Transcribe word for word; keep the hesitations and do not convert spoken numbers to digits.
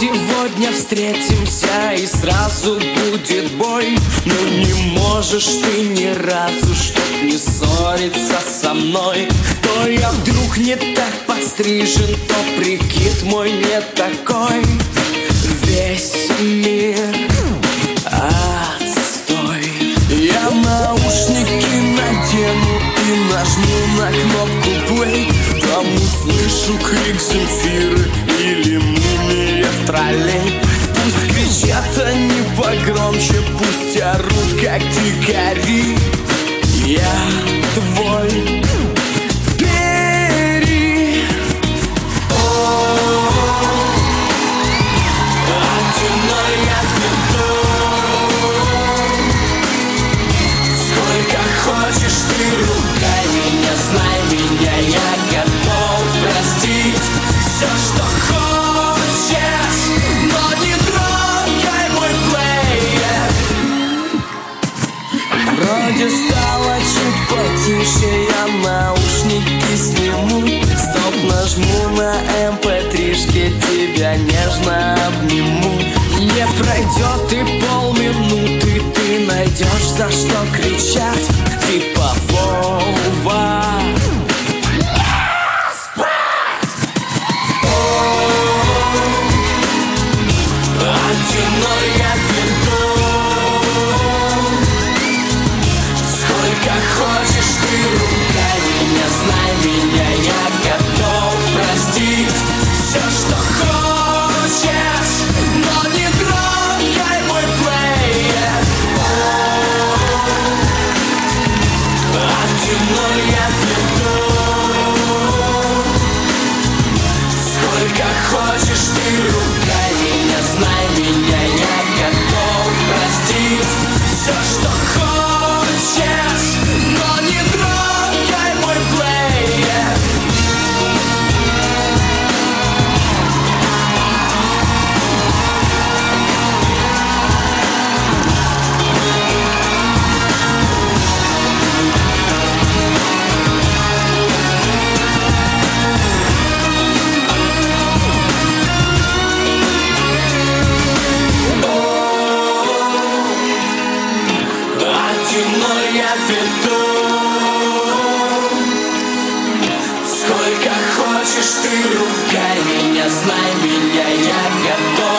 сегодня встретимся и сразу будет бой. Но не можешь ты ни разу, чтоб не ссориться со мной. То я вдруг не так подстрижен, то прикид мой не такой. Весь мир отстой. Я наушники надену и нажму на кнопку play. Там услышу крик Земфиры или Мумия в троллей. Пусть кричат они погромче, пусть орут как дикари. Я твой. Бери. Одиной я приду. Сколько хочешь ты ругай меня, знай меня, я готов простить все, что хочешь, но не трогай мой плеер. Вроде стало чуть потише, я наушники сниму. Стоп, нажму на эм пэ три-шке, тебя нежно обниму. Не пройдет и полминуты, ты найдешь за что кричать. Типа Вова. Одиной я приду. Сколько хочешь ты ругай меня, знай меня, я готов простить все, что хочешь, но не трогай мой плеер. Одиной я приду. Сколько хочешь ты ругай меня, знай меня, я готов простить все, что хочешь, но не трогай мой плеер. Одиной я веду. Сколько хочешь ты ругай меня, знай меня, я готов